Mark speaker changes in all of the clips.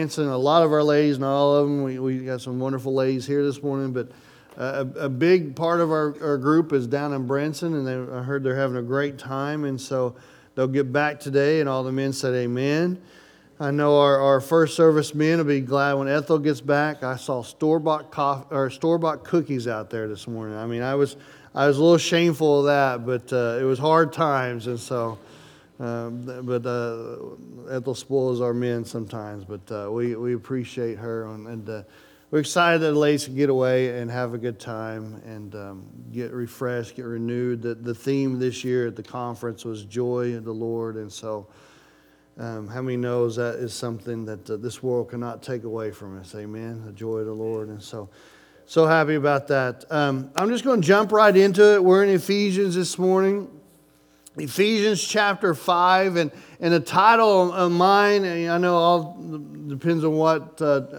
Speaker 1: And a lot of our ladies, not all of them, we got some wonderful ladies here this morning, but a big part of our group is down in Branson, and I heard they're having a great time, and so they'll get back today, and all the men said amen. I know our first service men will be glad when Ethel gets back. I saw store-bought cookies out there this morning. I mean, I was a little shameful of that, but it was hard times, and so... Ethel spoils our men sometimes, but we appreciate her, and we're excited that the ladies can get away and have a good time and get refreshed, get renewed. The theme this year at the conference was joy of the Lord, and so how many knows that is something that this world cannot take away from us? Amen. The joy of the Lord, and so happy about that. I'm just going to jump right into it. We're in Ephesians this morning. Ephesians chapter 5, and the title of mine, I know all depends on what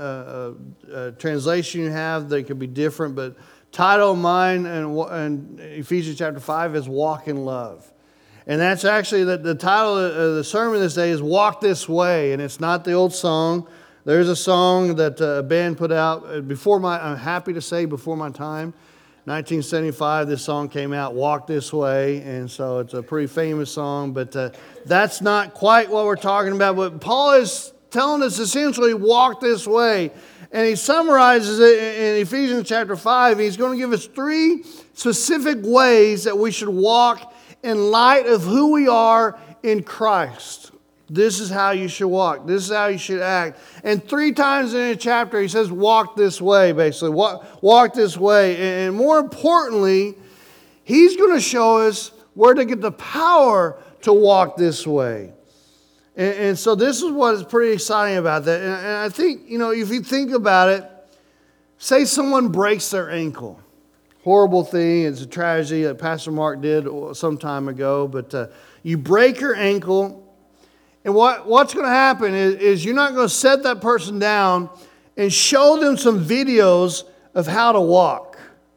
Speaker 1: translation you have. They could be different, but title of mine and Ephesians chapter 5 is Walk in Love. And that's actually the title of the sermon this day is Walk This Way, and it's not the old song. There's a song that a band put out I'm happy to say before my time. 1975, this song came out, Walk This Way, and so it's a pretty famous song, but that's not quite what we're talking about. But Paul is telling us essentially, walk this way, and he summarizes it in Ephesians chapter 5. He's going to give us 3 specific ways that we should walk in light of who we are in Christ. This is how you should walk. This is how you should act. And 3 times in a chapter, he says, walk this way, basically. Walk this way. And more importantly, he's going to show us where to get the power to walk this way. And so this is what is pretty exciting about that. And I think, if you think about it, say someone breaks their ankle. Horrible thing. It's a tragedy that Pastor Mark did some time ago. But you break your ankle. And what's going to happen is you're not going to set that person down and show them some videos of how to walk.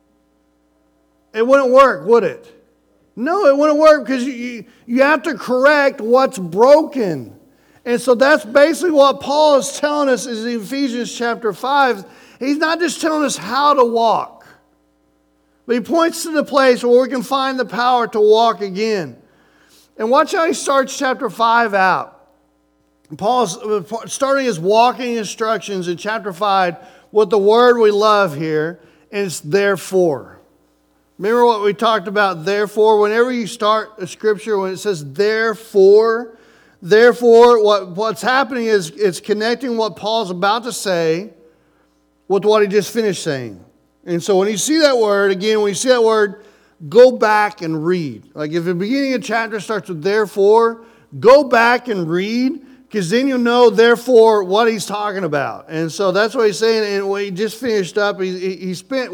Speaker 1: It wouldn't work, would it? No, it wouldn't work because you have to correct what's broken. And so that's basically what Paul is telling us is in Ephesians chapter 5. He's not just telling us how to walk, but he points to the place where we can find the power to walk again. And watch how he starts chapter 5 out. Paul's starting his walking instructions in chapter 5 with the word we love here, and it's therefore. Remember what we talked about, therefore? Whenever you start a scripture, when it says therefore, what's happening is it's connecting what Paul's about to say with what he just finished saying. And so when you see that word, again, when you see that word, go back and read. Like if the beginning of the chapter starts with therefore, go back and read, because then you'll know, therefore, what he's talking about. And so that's what he's saying. And what he just finished up, he spent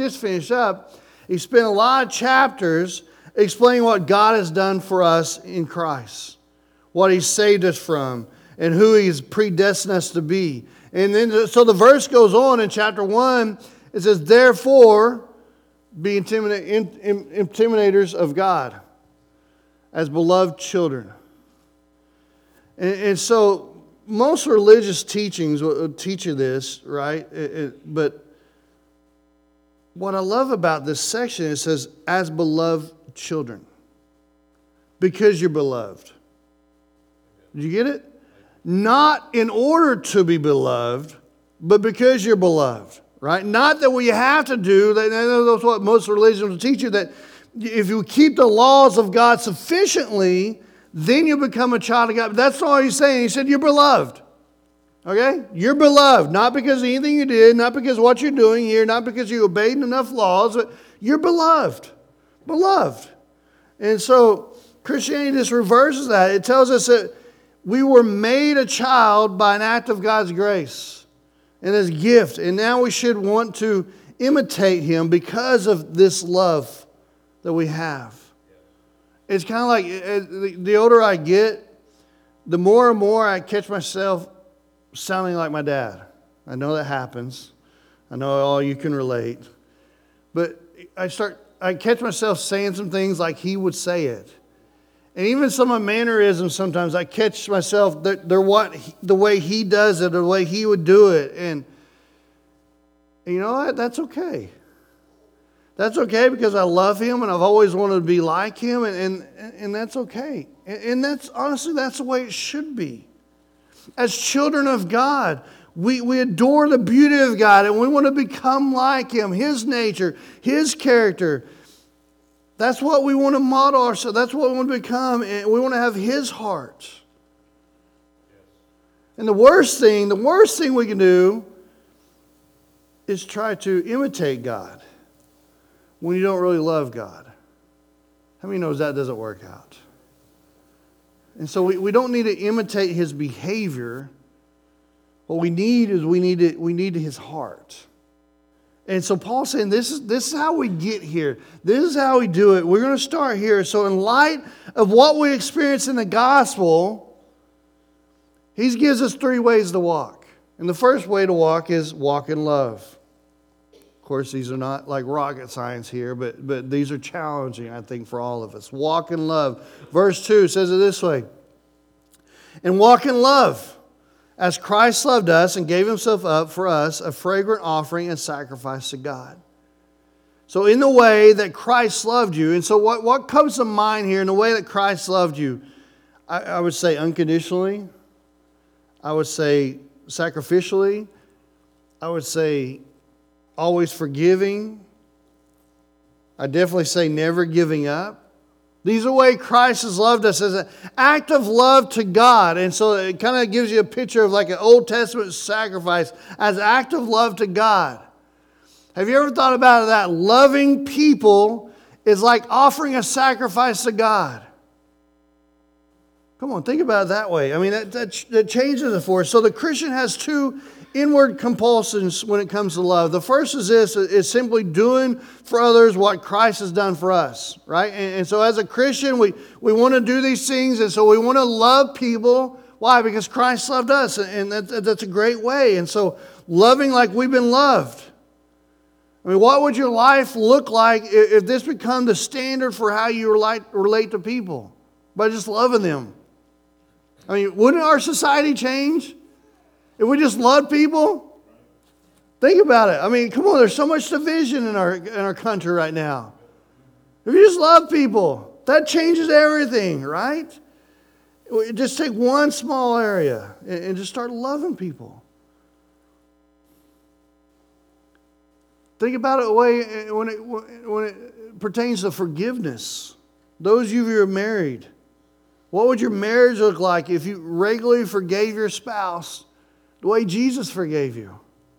Speaker 1: a lot of chapters explaining what God has done for us in Christ, what He's saved us from, and who He's predestined us to be. And then, so the verse goes on in chapter 1. It says, therefore, be intimidators of God as beloved children. And so most religious teachings will teach you this, right? But what I love about this section, it says, as beloved children. Because you're beloved. Did you get it? Not in order to be beloved, but because you're beloved, right? Not that what you have to do. That's what most religions will teach you, that if you keep the laws of God sufficiently, then you become a child of God. But that's not all he's saying. He said, you're beloved. Okay? You're beloved. Not because of anything you did, not because of what you're doing here, not because you obeyed enough laws, but you're beloved. Beloved. And so Christianity just reverses that. It tells us that we were made a child by an act of God's grace and His gift. And now we should want to imitate Him because of this love that we have. It's kind of like the older I get, the more and more I catch myself sounding like my dad. I know that happens. I know all you can relate. But I catch myself saying some things like he would say it. And even some of my mannerisms sometimes, I catch myself, they're the way he does it, or the way he would do it. And you know what? That's okay. That's okay because I love him and I've always wanted to be like him, and that's okay. And that's honestly, that's the way it should be. As children of God, we adore the beauty of God and we want to become like him, his nature, his character. That's what we want to model ourselves. That's what we want to become. And we want to have his heart. And the worst thing we can do is try to imitate God when you don't really love God. How many knows that doesn't work out? And so we don't need to imitate his behavior. What we need is we need his heart. And so Paul's saying this is how we get here. This is how we do it. We're going to start here. So in light of what we experience in the gospel, he gives us 3 ways to walk. And the first way to walk is walk in love. Of course, these are not like rocket science here, but these are challenging, I think, for all of us. Walk in love. Verse 2 says it this way. And walk in love, as Christ loved us and gave himself up for us, a fragrant offering and sacrifice to God. So in the way that Christ loved you, and so what comes to mind here in the way that Christ loved you? I would say unconditionally. I would say sacrificially. I would say always forgiving. I definitely say never giving up. These are the way Christ has loved us as an act of love to God. And so it kind of gives you a picture of like an Old Testament sacrifice as an act of love to God. Have you ever thought about that? Loving people is like offering a sacrifice to God. Come on, think about it that way. I mean, that changes it for us. So the Christian has 2 inward compulsions when it comes to love. The first is this, is simply doing for others what Christ has done for us, right? And so as a Christian, we want to do these things, and so we want to love people. Why? Because Christ loved us, and that's a great way. And so loving like we've been loved. I mean, what would your life look like if this become the standard for how you relate to people? By just loving them. I mean, wouldn't our society change? If we just love people? Think about it. I mean, come on, there's so much division in our country right now. If you just love people, that changes everything, right? Just take one small area and just start loving people. Think about it when it pertains to forgiveness. Those of you who are married, what would your marriage look like if you regularly forgave your spouse the way Jesus forgave you?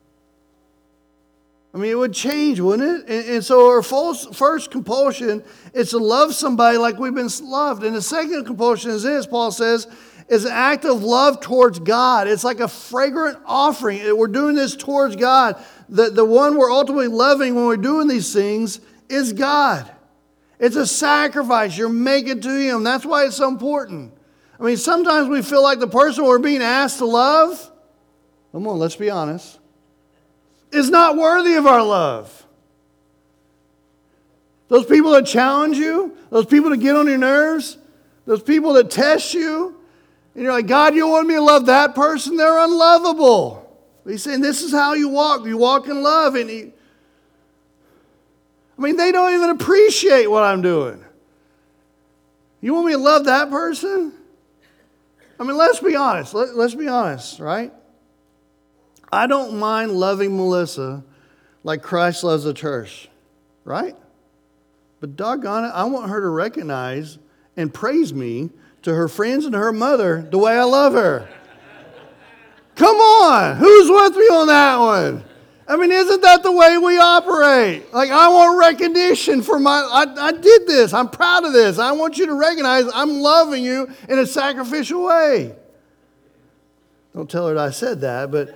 Speaker 1: I mean, it would change, wouldn't it? And so our first compulsion is to love somebody like we've been loved. And the second compulsion is this, Paul says, is an act of love towards God. It's like a fragrant offering. We're doing this towards God. The one we're ultimately loving when we're doing these things is God. It's a sacrifice. You're making to him. That's why it's so important. I mean, sometimes we feel like the person we're being asked to love, come on, let's be honest, is not worthy of our love. Those people that challenge you, those people that get on your nerves, those people that test you, and you're like, God, you want me to love that person? They're unlovable. But he's saying this is how you walk. You walk in love. And they don't even appreciate what I'm doing. You want me to love that person? I mean, let's be honest. Let's be honest, right? I don't mind loving Melissa like Christ loves the church, right? But doggone it, I want her to recognize and praise me to her friends and to her mother the way I love her. Come on, who's with me on that one? I mean, isn't that the way we operate? Like, I want recognition for I did this. I'm proud of this. I want you to recognize I'm loving you in a sacrificial way. Don't tell her that I said that, but...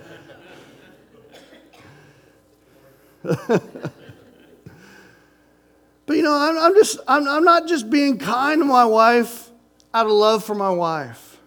Speaker 1: But I'm not just being kind to my wife out of love for my wife.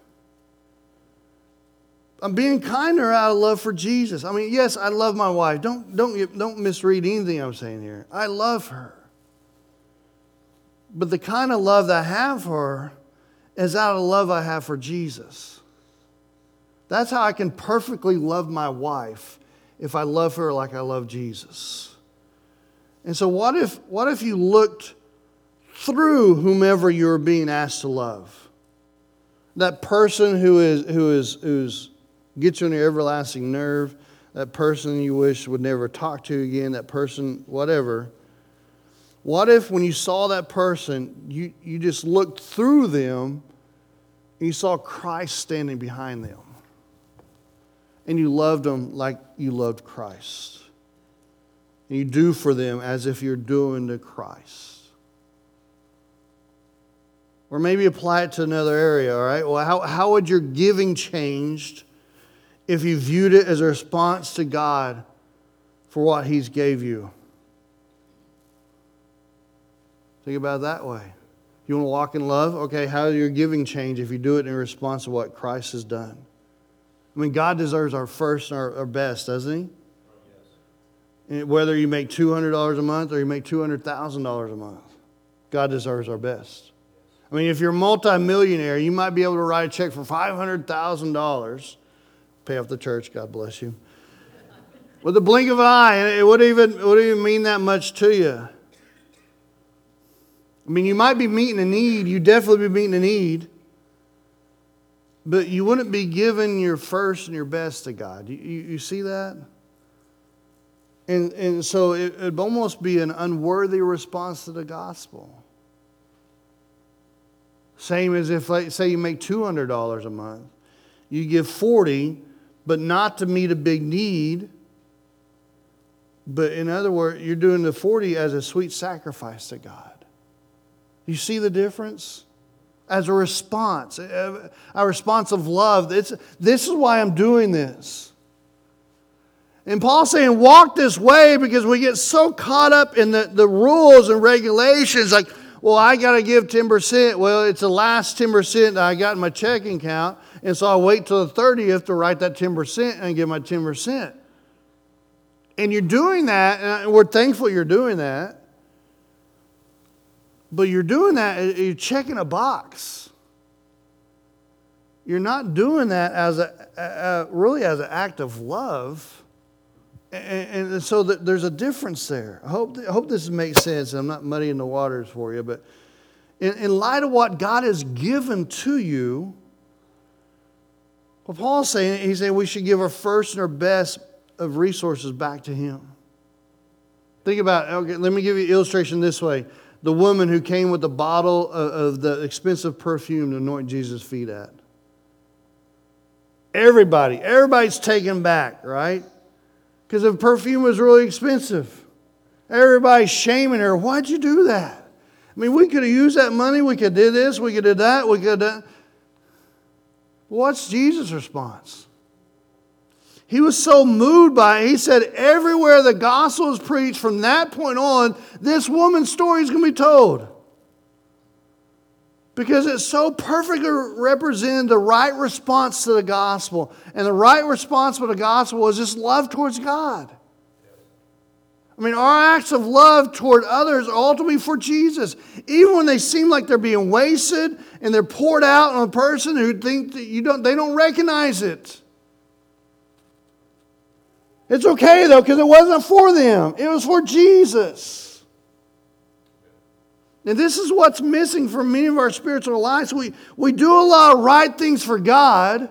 Speaker 1: I'm being kind to her out of love for Jesus. I mean, yes, I love my wife. Don't misread anything I'm saying here. I love her. But the kind of love that I have for her is out of the love I have for Jesus. That's how I can perfectly love my wife, if I love her like I love Jesus. And so what if you looked through whomever you're being asked to love? That person who's gets you on your everlasting nerve, that person you wish would never talk to you again, that person, whatever. What if when you saw that person, you just looked through them and you saw Christ standing behind them? And you loved them like you loved Christ. And you do for them as if you're doing to Christ. Or maybe apply it to another area, all right? Well, how would your giving changed if you viewed it as a response to God for what He's gave you? Think about it that way. You want to walk in love? Okay, how does your giving change if you do it in response to what Christ has done? I mean, God deserves our first and our best, doesn't He? Yes. Whether you make $200 a month or you make $200,000 a month, God deserves our best. I mean, if you're a multimillionaire, you might be able to write a check for $500,000, pay off the church, God bless you, with a blink of an eye, and it wouldn't even mean that much to you. I mean, you might be meeting a need, you definitely be meeting a need, but you wouldn't be giving your first and your best to God. You see that? And so it would almost be an unworthy response to the gospel. Same as if, like, say you make $200 a month. You give $40, but not to meet a big need. But in other words, you're doing the $40 as a sweet sacrifice to God. You see the difference? As a response of love. This is why I'm doing this. And Paul's saying, walk this way, because we get so caught up in the rules and regulations, like, well, I got to give 10%. Well, it's the last 10% that I got in my checking account, and so I wait till the 30th to write that 10% and give my 10%. And you're doing that, and we're thankful you're doing that. But you're doing that, you're checking a box. You're not doing that as really as an act of love. And so there's a difference there. I hope this makes sense. I'm not muddying the waters for you, but in light of what God has given to you, what Paul's saying, he's saying we should give our first and our best of resources back to Him. Think about it. Okay, let me give you an illustration this way. The woman who came with a bottle of the expensive perfume to anoint Jesus' feet at. Everybody's taken back, right? Because the perfume was really expensive. Everybody's shaming her. Why'd you do that? I mean, we could have used that money. We could do this. We could do that. We could do... What's Jesus' response? He was so moved by it. He said, everywhere the gospel is preached, from that point on, this woman's story is going to be told. Because it so perfectly represented the right response to the gospel. And the right response to the gospel was just love towards God. I mean, our acts of love toward others are ultimately for Jesus. Even when they seem like they're being wasted and they're poured out on a person who think that they don't recognize it. It's okay, though, because it wasn't for them. It was for Jesus. And this is what's missing from many of our spiritual lives. We do a lot of right things for God,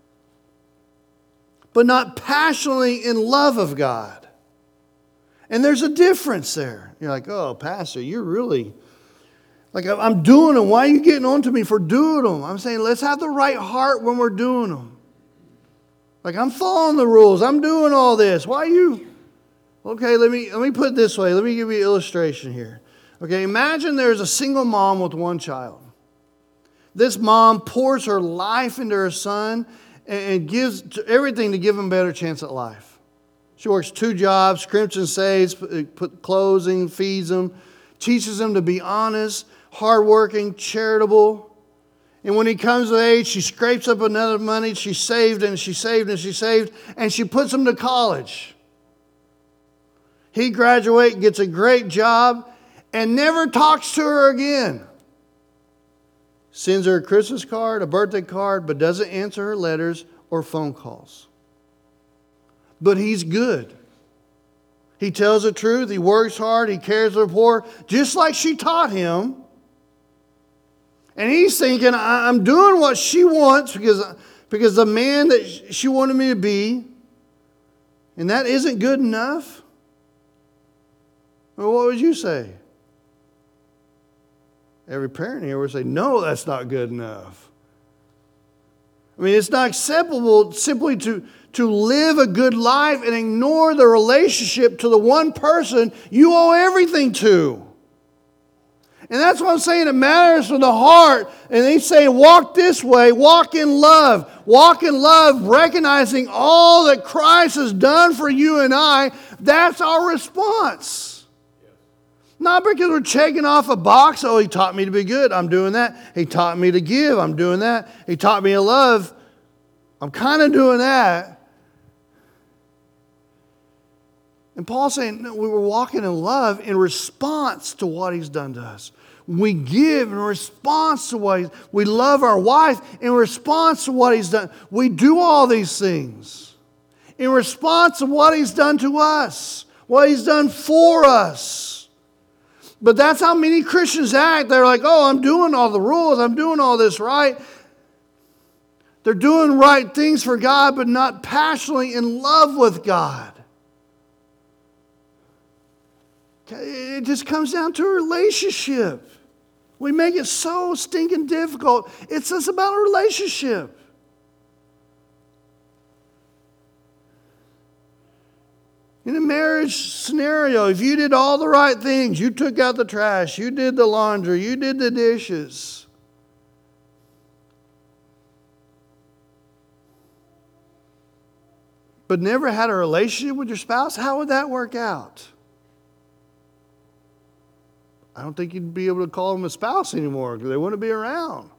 Speaker 1: but not passionately in love of God. And there's a difference there. You're like, oh, Pastor, you're really... Like, I'm doing them. Why are you getting on to me for doing them? I'm saying, let's have the right heart when we're doing them. Like, I'm following the rules. I'm doing all this. Why are you... Okay, let me put it this way. Let me give you an illustration here. Okay, imagine there's a single mom with one child. This mom pours her life into her son and gives everything to give him a better chance at life. She works 2 jobs, scrimps and saves, put clothing, feeds them, teaches him to be honest, hardworking, charitable. And when he comes of age, she scrapes up enough money. She saved and she saved and she saved, and she puts him to college. He graduates, gets a great job, and never talks to her again. sends her a Christmas card, a birthday card, but doesn't answer her letters or phone calls. But he's good. He tells the truth. He works hard. He cares for the poor, just like she taught him. And he's thinking, I'm doing what she wants because the man that she wanted me to be, and that isn't good enough. Well, what would you say? Every parent here would say, no, that's not good enough. I mean, it's not acceptable simply to live a good life and ignore the relationship to the one person you owe everything to. And that's what I'm saying. It matters for the heart. And he's saying, walk this way. Walk in love. Walk in love, recognizing all that Christ has done for you and I. That's our response. Not because we're checking off a box. Oh, he taught me to be good. I'm doing that. He taught me to give. I'm doing that. He taught me to love. I'm kind of doing that. And Paul's saying, no, we were walking in love in response to what he's done to us. We give in response to what we love our wife in response to what he's done. We do all these things in response to what he's done to us, what he's done for us. But that's how many Christians act. They're like, oh, I'm doing all the rules. I'm doing all this right. They're doing right things for God, but not passionately in love with God. It just comes down to a relationship. We make it so stinking difficult. It's just about a relationship. In a marriage scenario, if you did all the right things, you took out the trash, you did the laundry, you did the dishes, but never had a relationship with your spouse, how would that work out? I don't think you'd be able to call them a spouse anymore because they wouldn't be around.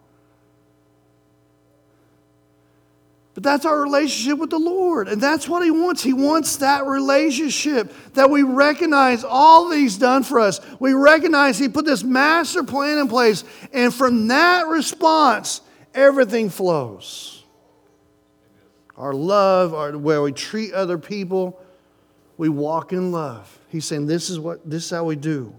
Speaker 1: But that's our relationship with the Lord. And that's what He wants. He wants that relationship, that we recognize all that He's done for us. We recognize He put this master plan in place. And from that response, everything flows. Our love, where we treat other people, we walk in love. He's saying this is how we do.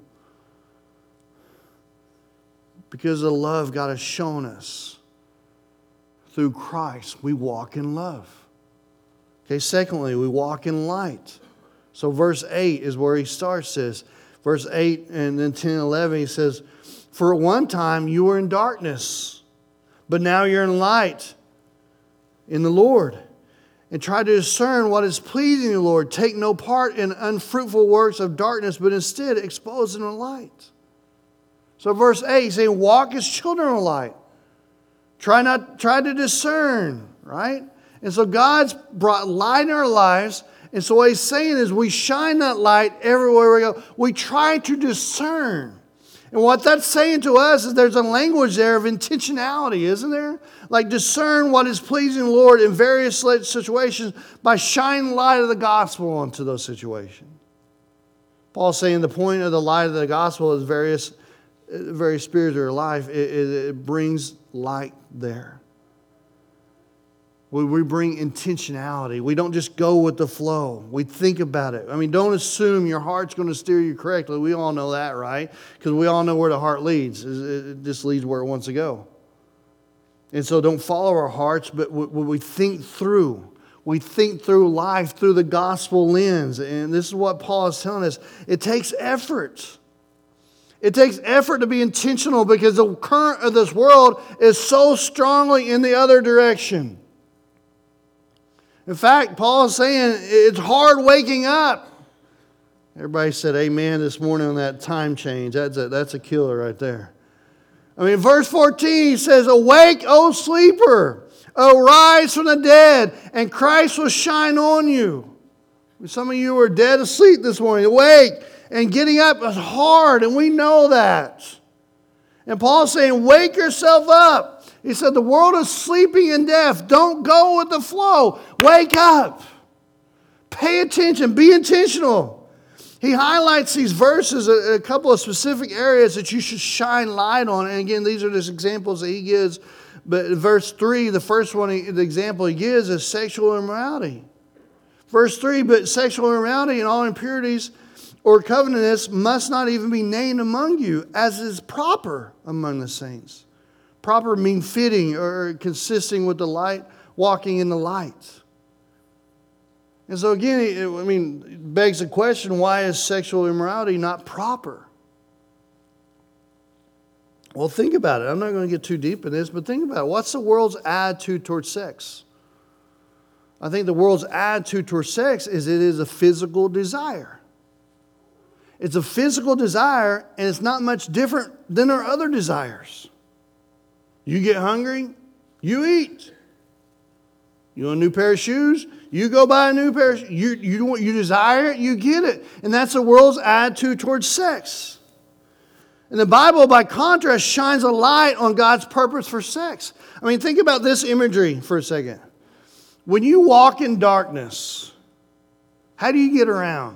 Speaker 1: Because of the love God has shown us. Through Christ, we walk in love. Okay, secondly, we walk in light. So verse 8 is where he starts this. Verse 8 and then 10 and 11, he says, for at one time you were in darkness, but now you're in light in the Lord. And try to discern what is pleasing to the Lord. Take no part in unfruitful works of darkness, but instead expose them in light. So verse 8, he's saying, walk as children of light. Try to discern, right? And so God's brought light in our lives. And so what he's saying is we shine that light everywhere we go. We try to discern. And what that's saying to us is there's a language there of intentionality, isn't there? Like discern what is pleasing the Lord in various situations by shining light of the gospel into those situations. Paul's saying the point of the light of the gospel is very spiritual life. It brings light there. We bring intentionality. We don't just go with the flow. We think about it. I mean, don't assume your heart's going to steer you correctly. We all know that, right? Because we all know where the heart leads. It just leads where it wants to go. And so don't follow our hearts, but we think through. We think through life through the gospel lens. And this is what Paul is telling us. It takes effort. It takes effort to be intentional because the current of this world is so strongly in the other direction. In fact, Paul is saying it's hard waking up. Everybody said amen this morning on that time change. That's a killer right there. I mean, verse 14, he says, awake, O sleeper, arise from the dead, and Christ will shine on you. Some of you are dead asleep this morning. Awake. And getting up is hard, and we know that. And Paul's saying, wake yourself up. He said, the world is sleeping and deaf. Don't go with the flow. Wake up. Pay attention. Be intentional. He highlights these verses, a couple of specific areas that you should shine light on. And again, these are just examples that he gives. But in verse 3, the first one, the example he gives is sexual immorality. Verse 3, but sexual immorality and all impurities or covetousness must not even be named among you, as is proper among the saints. Proper means fitting or consisting with the light, walking in the light. And so again, it begs the question, why is sexual immorality not proper? Well, think about it. I'm not going to get too deep in this, but think about it. What's the world's attitude towards sex? I think the world's attitude towards sex is it is a physical desire. It's a physical desire, and it's not much different than our other desires. You get hungry, you eat. You want a new pair of shoes? You go buy a new pair of shoes. You desire it, you get it. And that's the world's attitude towards sex. And the Bible, by contrast, shines a light on God's purpose for sex. I mean, think about this imagery for a second. When you walk in darkness, how do you get around?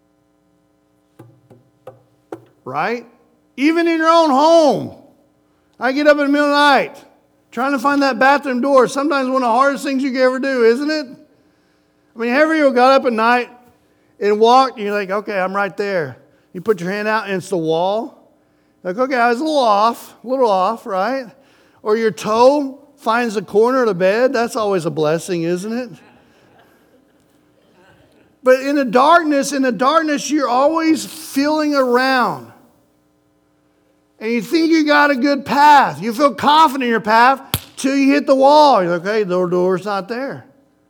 Speaker 1: Right? Even in your own home. I get up in the middle of the night trying to find that bathroom door. Sometimes one of the hardest things you can ever do, isn't it? I mean, have you got up at night and walked and you're like, okay, I'm right there. You put your hand out and it's the wall. Like, okay, I was a little off, right? Or your toe finds the corner of the bed. That's always a blessing, isn't it? But in the darkness, you're always feeling around. And you think you got a good path. You feel confident in your path till you hit the wall. You're like, okay, the door's not there.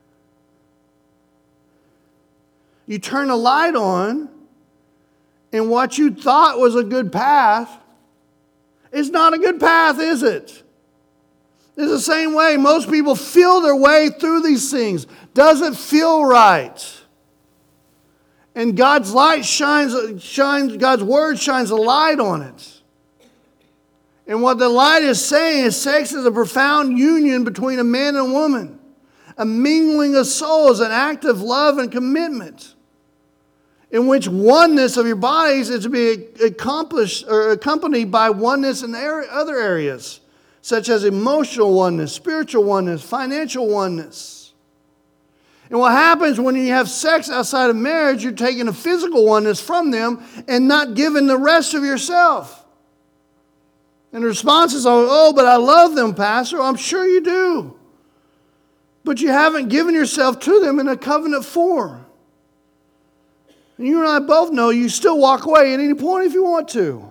Speaker 1: You turn the light on, and what you thought was a good path is not a good path, is it? It's the same way. Most people feel their way through these things. Doesn't feel right. And God's light shines, God's word shines a light on it. And what the light is saying is sex is a profound union between a man and a woman. A mingling of souls, an act of love and commitment, in which oneness of your bodies is to be accomplished or accompanied by oneness in other areas, such as emotional oneness, spiritual oneness, financial oneness. And what happens when you have sex outside of marriage, you're taking a physical oneness from them and not giving the rest of yourself. And the response is, oh, but I love them, Pastor. I'm sure you do. But you haven't given yourself to them in a covenant form. And you and I both know you still walk away at any point if you want to.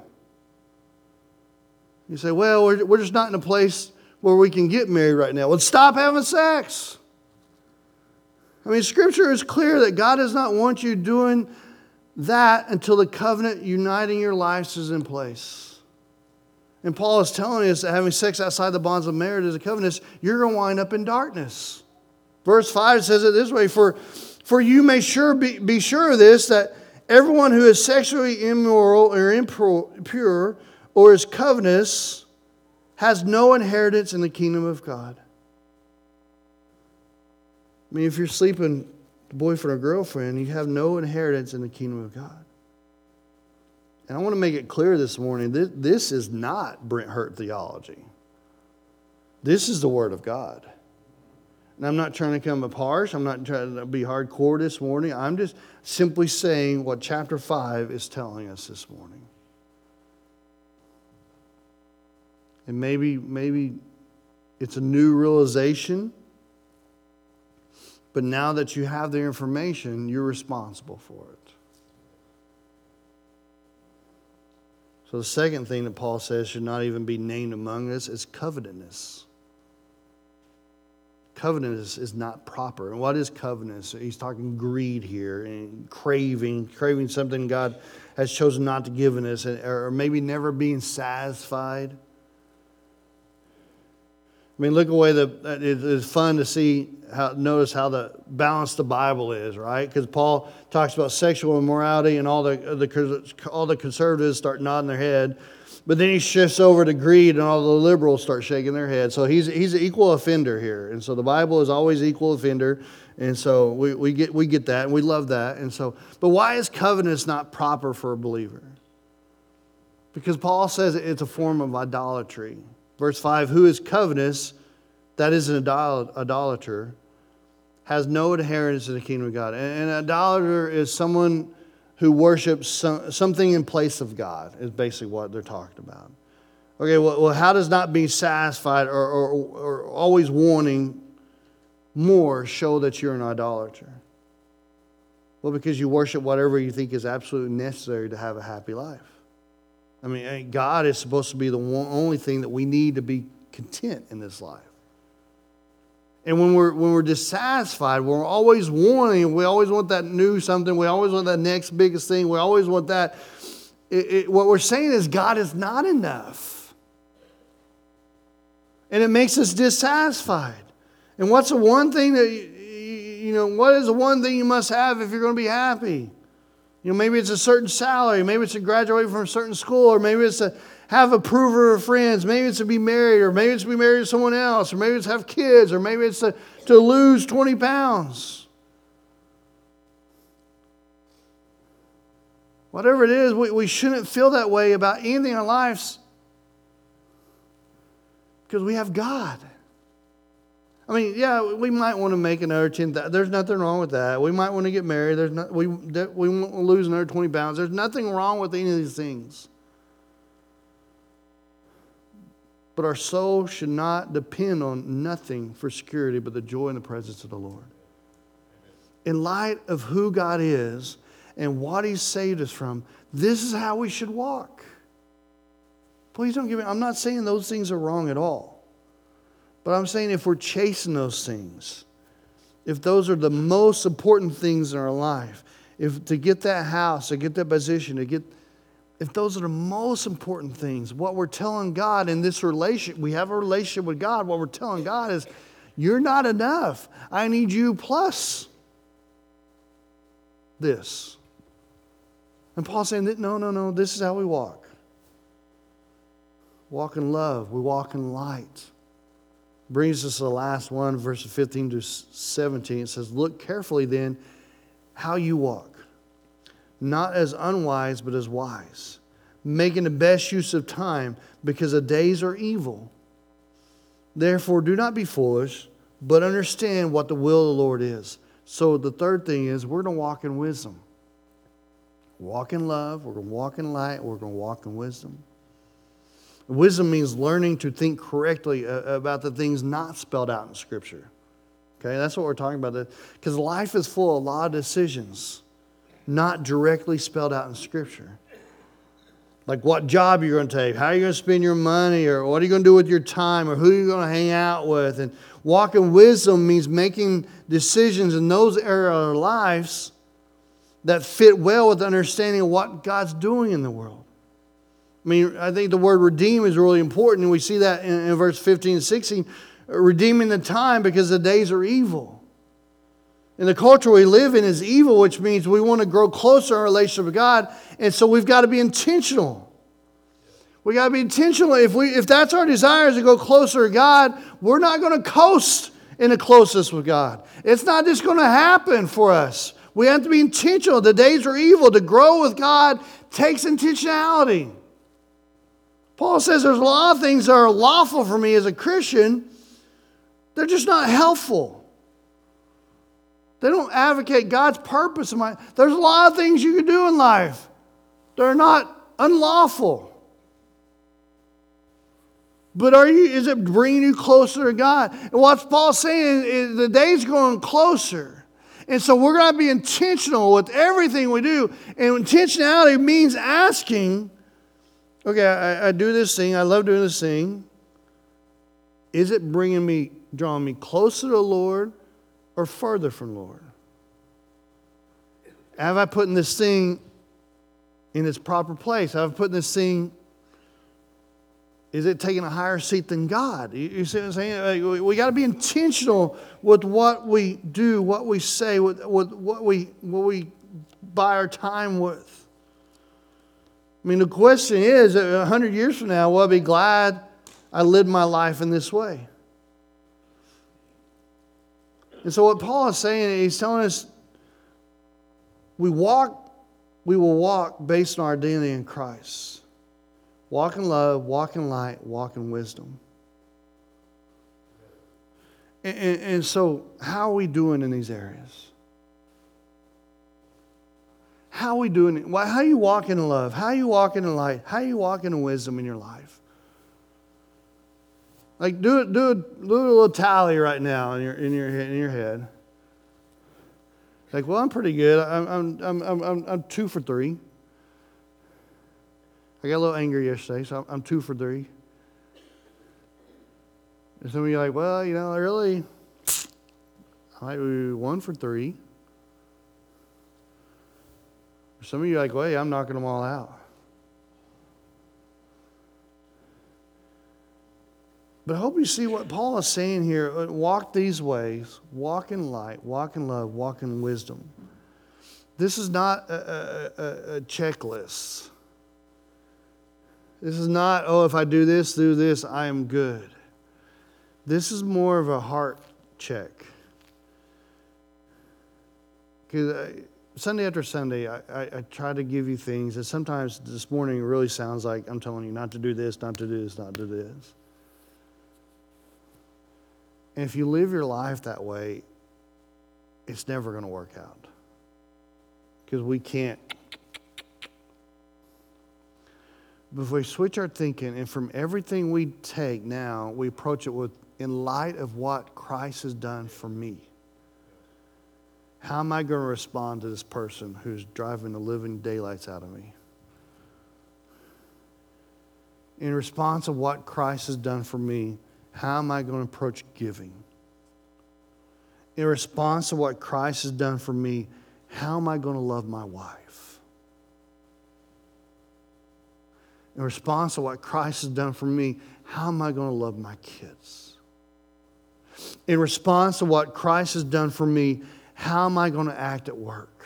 Speaker 1: You say, well, we're just not in a place where we can get married right now. Well, stop having sex. I mean, Scripture is clear that God does not want you doing that until the covenant uniting your lives is in place. And Paul is telling us that having sex outside the bonds of marriage is a covenant. You're going to wind up in darkness. Verse 5 says it this way, For you may be sure of this, that everyone who is sexually immoral or impure or is covetous has no inheritance in the kingdom of God. I mean, if you're sleeping with a boyfriend or girlfriend, you have no inheritance in the kingdom of God. And I want to make it clear this morning, this is not Brent Hurt theology. This is the Word of God. And I'm not trying to come up harsh. I'm not trying to be hardcore this morning. I'm just simply saying what chapter 5 is telling us this morning. And maybe it's a new realization. But now that you have the information, you're responsible for it. So the second thing that Paul says should not even be named among us is covetousness. Covetousness is not proper. And what is covetousness? He's talking greed here and craving something God has chosen not to give us, or maybe never being satisfied. I mean, look away. It's fun to see notice how balanced the Bible is, right? Because Paul talks about sexual immorality, and all the conservatives start nodding their head, but then he shifts over to greed, and all the liberals start shaking their head. So he's an equal offender here, and so the Bible is always equal offender. And so we get that, and we love that. And so, but why is covetous not proper for a believer? Because Paul says it's a form of idolatry. Verse 5, who is covetous, that is an idolater, has no inheritance in the kingdom of God. And an idolater is someone who worships something in place of God, is basically what they're talking about. Okay, well, how does not being satisfied or always wanting more show that you're an idolater? Well, because you worship whatever you think is absolutely necessary to have a happy life. I mean, God is supposed to be the only thing that we need to be content in this life. And when we're dissatisfied, we're always wanting, we always want that new something, we always want that next biggest thing, we always want that. What we're saying is God is not enough. And it makes us dissatisfied. And what's the one thing that, what is the one thing you must have if you're going to be happy? Maybe it's a certain salary, maybe it's to graduate from a certain school, or maybe it's to have approval of friends, maybe it's to be married, or maybe it's to be married to someone else, or maybe it's to have kids, or maybe it's to lose 20 pounds. Whatever it is, we shouldn't feel that way about anything in our lives because we have God. I mean, yeah, we might want to make another 10,000. There's nothing wrong with that. We might want to get married. We want to lose another 20 pounds. There's nothing wrong with any of these things. But our soul should not depend on nothing for security but the joy and the presence of the Lord. In light of who God is and what He's saved us from, this is how we should walk. Please don't get me. I'm not saying those things are wrong at all. But I'm saying if we're chasing those things, if those are the most important things in our life, if to get that house, to get that position, if those are the most important things, what we're telling God in this relationship, we have a relationship with God, what we're telling God is, you're not enough. I need you plus this. And Paul's saying, no, this is how we walk. Walk in love. We walk in light. Brings us to the last one, verses 15 to 17. It says, look carefully then how you walk, not as unwise, but as wise, making the best use of time, because the days are evil. Therefore, do not be foolish, but understand what the will of the Lord is. So the third thing is we're going to walk in wisdom. Walk in love, we're going to walk in light, we're going to walk in wisdom. Wisdom means learning to think correctly about the things not spelled out in Scripture. Okay, that's what we're talking about. Because life is full of a lot of decisions not directly spelled out in Scripture. Like what job you're going to take, how you're going to spend your money, or what are you going to do with your time, or who you're going to hang out with. And walking wisdom means making decisions in those areas of our lives that fit well with the understanding of what God's doing in the world. I mean, I think the word redeem is really important, and we see that in verse 15 and 16. Redeeming the time because the days are evil. And the culture we live in is evil, which means we want to grow closer in our relationship with God, and so we've got to be intentional. We got to be intentional. If that's our desire, is to go closer to God, we're not going to coast in the closeness with God. It's not just going to happen for us. We have to be intentional. The days are evil. To grow with God takes intentionality. Paul says there's a lot of things that are lawful for me as a Christian. They're just not helpful. They don't advocate God's purpose in my. There's a lot of things you can do in life. They're not unlawful. But is it bringing you closer to God? And what Paul's saying is the day's going closer. And so we're going to be intentional with everything we do. And intentionality means asking, okay, I do this thing. I love doing this thing. Is it drawing me closer to the Lord or further from the Lord? Have I put this thing in its proper place? Have I put this thing, is it taking a higher seat than God? You see what I'm saying? We got to be intentional with what we do, what we say, with what we buy our time with. I mean, the question is, 100 years from now, will I be glad I lived my life in this way? And so what Paul is saying, he's telling us we will walk based on our identity in Christ. Walk in love, walk in light, walk in wisdom. And so how are we doing in these areas? How are we doing it? How are you walking in love? How are you walking in light? How are you walking in wisdom in your life? Like do a little tally right now in your head. Like, well, I'm pretty good. I'm 2 for 3. I got a little angry yesterday, so I'm 2 for 3. And some of you are like, well, I might be 1 for 3. Some of you are like, well, yeah, I'm knocking them all out. But I hope you see what Paul is saying here. Walk these ways. Walk in light. Walk in love. Walk in wisdom. This is not a checklist. This is not, if I do this, I am good. This is more of a heart check. Because Sunday after Sunday, I try to give you things. And sometimes this morning it really sounds like I'm telling you not to do this, not to do this, not to do this. And if you live your life that way, it's never going to work out. Because we can't. But if we switch our thinking, and from everything we take now, we approach it in light of what Christ has done for me. How am I going to respond to this person who's driving the living daylights out of me? In response to what Christ has done for me, how am I going to approach giving? In response to what Christ has done for me, how am I going to love my wife? In response to what Christ has done for me, how am I going to love my kids? In response to what Christ has done for me, how am I going to act at work?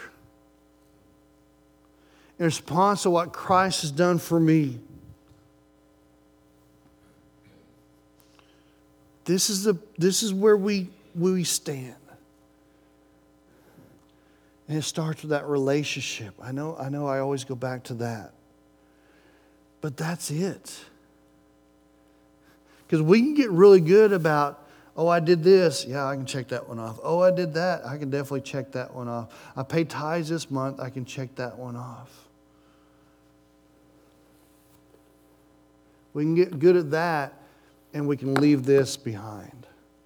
Speaker 1: In response to what Christ has done for me, this is where we stand. And it starts with that relationship. I know I always go back to that. But that's it. Because we can get really good about, I did this. Yeah, I can check that one off. I did that. I can definitely check that one off. I paid tithes this month. I can check that one off. We can get good at that, and we can leave this behind.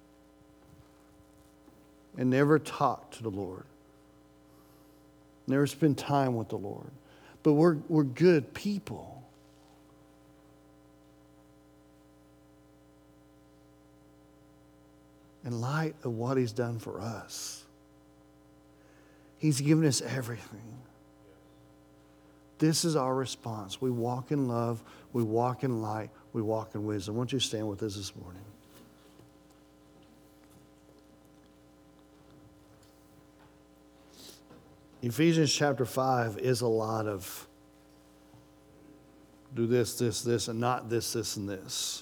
Speaker 1: And never talk to the Lord. Never spend time with the Lord. But we're good people. In light of what He's done for us. He's given us everything. This is our response. We walk in love, we walk in light, we walk in wisdom. Why don't you stand with us this morning? Ephesians chapter 5 is a lot of do this, and not this, and this.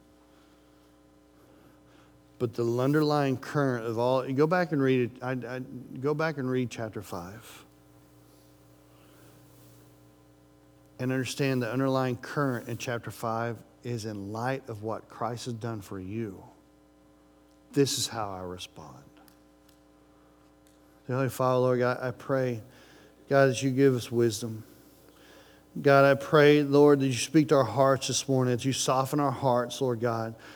Speaker 1: But the underlying current of all, you go back and read it. Go back and read chapter 5. And understand the underlying current in chapter 5 is in light of what Christ has done for you. This is how I respond. Heavenly Father, Lord God, I pray, God, that you give us wisdom. God, I pray, Lord, that you speak to our hearts this morning, that you soften our hearts, Lord God.